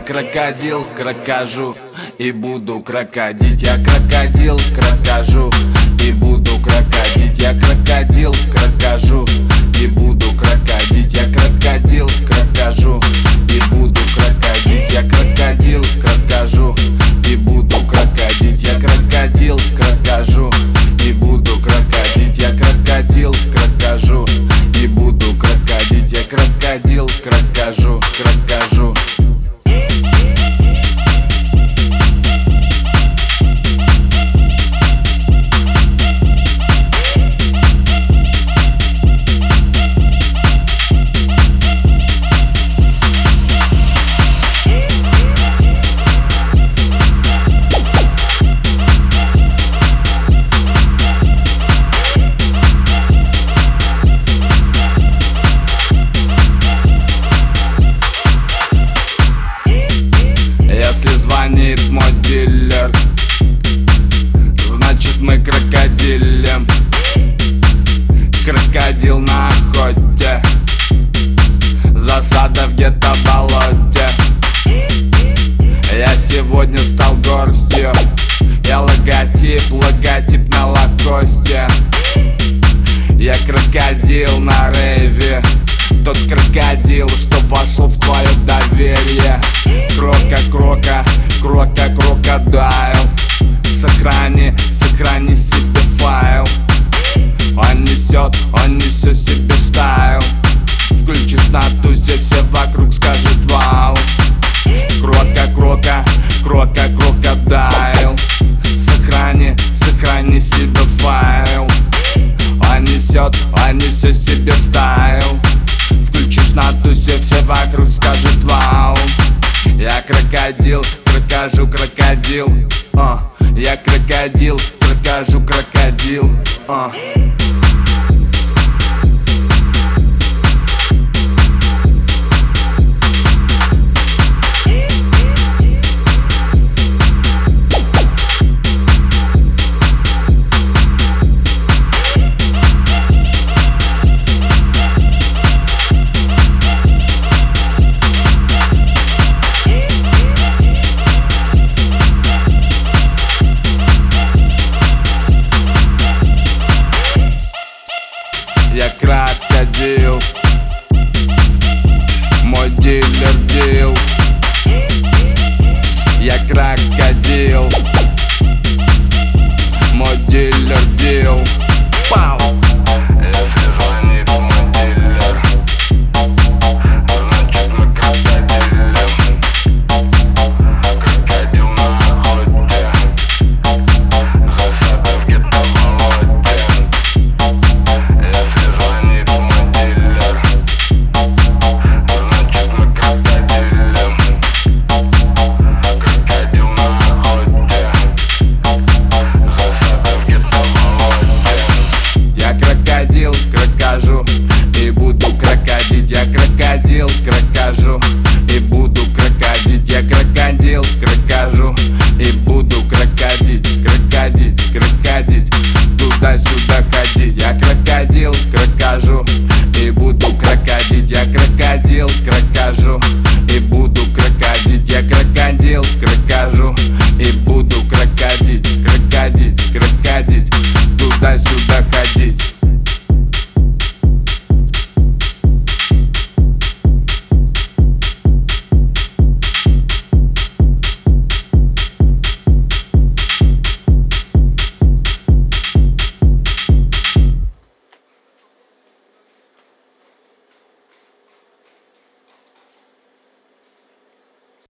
крокодил, крокожу и буду крокодить. Я крокодил, крокожу и буду крокодить. Я крокодил, крокожу и буду крокодить. Я крокодил, крокожу и буду крокодить. Я крокодил, крокожу и буду крокодить. Я крокодил, крокожу и буду крокодить. Я крокодил, крокожу и буду крокодить. Я крокодил, крокожу, крокожу. Если звонит мой дилер, значит мы крокодилем. Крокодил на охоте, засада в гетто-болоте. Я сегодня стал горстью, я логотип на лакосте. Я крокодил на рейве, тот крокодил, что вошел в твое доверие. Крокодайл, сохрани себе файл. Он несет себе стайл. Включишь на тузе, все вокруг скажут вау. Крокодайл, сохрани себе файл. Он несет себе стайл. Включишь на тузе, все вокруг скажут вау. Я крокодил, крокожу крокодил. Я крокодил, крокожу крокодил. Я крокодил, мой дилер дил. Я крокодил, мой дилер дил. Пау! Если звонит мой дилер, значит мы крокодилем. Крокодил на охоте, засада в гетто-болоте. Если звонит мой дилер, значит мы крокодилем. Крокодил на охоте, засада в гетто-болоте. Я крокодил, крокожу и буду крокодить. Я крокодил, крокожу и буду крокодить. Я крокодил, крокожу и буду крокодить. Крокодить, туда-сюда ходить. Я крокодил, крокожу и буду крокодить. Я крокодил, крокожу и буду крокодить. Я крокодил, крокожу и буду крокодить. Крокодить, туда-сюда ходить.